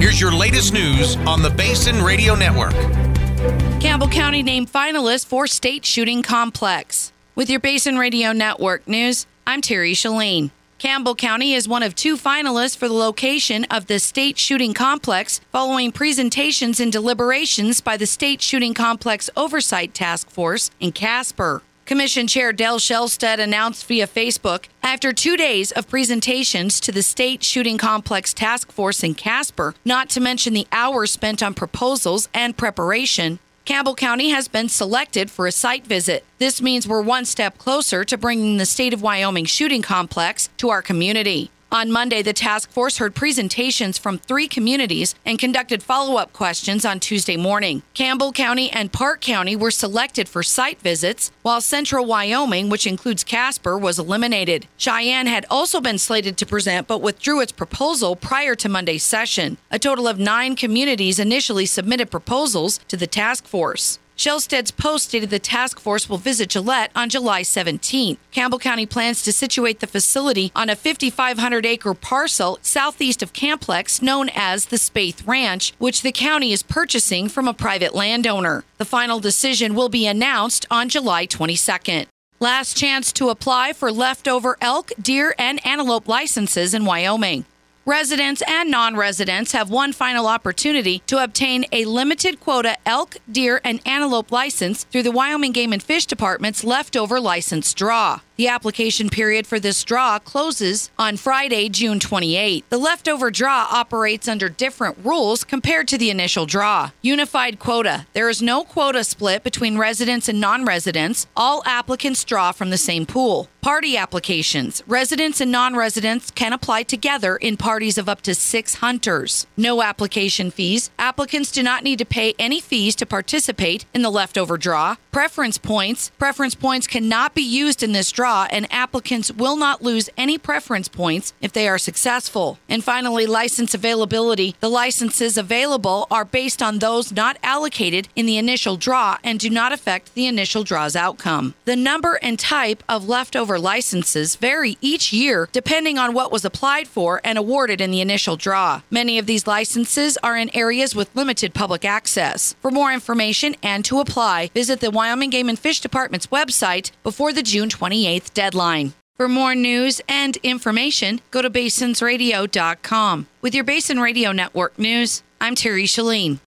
Here's your latest news on the Basin Radio Network. Campbell County named finalist for state shooting complex. With your Basin Radio Network news, I'm Terry Shalene. Campbell County is one of 2 finalists for the location of the state shooting complex following presentations and deliberations by the State Shooting Complex Oversight Task Force in Casper. Commission Chair Del Shelstead announced via Facebook, after 2 days of presentations to the State Shooting Complex Task Force in Casper, not to mention the hours spent on proposals and preparation, Campbell County has been selected for a site visit. This means we're one step closer to bringing the State of Wyoming shooting complex to our community. On Monday, the task force heard presentations from 3 communities and conducted follow-up questions on Tuesday morning. Campbell County and Park County were selected for site visits, while Central Wyoming, which includes Casper, was eliminated. Cheyenne had also been slated to present but withdrew its proposal prior to Monday's session. A total of 9 communities initially submitted proposals to the task force. Shelstead's post stated the task force will visit Gillette on July 17th. Campbell County plans to situate the facility on a 5,500-acre parcel southeast of Camplex known as the Spaeth Ranch, which the county is purchasing from a private landowner. The final decision will be announced on July 22nd. Last chance to apply for leftover elk, deer, and antelope licenses in Wyoming. Residents and non-residents have one final opportunity to obtain a limited quota elk, deer, and antelope license through the Wyoming Game and Fish Department's leftover license draw. The application period for this draw closes on Friday, June 28. The leftover draw operates under different rules compared to the initial draw. Unified quota. There is no quota split between residents and non-residents. All applicants draw from the same pool. Party applications. Residents and non-residents can apply together in parties of up to 6 hunters. No application fees. Applicants do not need to pay any fees to participate in the leftover draw. Preference points. Preference points cannot be used in this draw, and applicants will not lose any preference points if they are successful. And finally, license availability. The licenses available are based on those not allocated in the initial draw and do not affect the initial draw's outcome. The number and type of leftover licenses vary each year depending on what was applied for and awarded in the initial draw. Many of these licenses are in areas with limited public access. For more information and to apply, visit the Wyoming Game and Fish Department's website before the June 28th deadline. For more news and information, go to basinsradio.com. With your Basin Radio Network news, I'm Terry Shalene.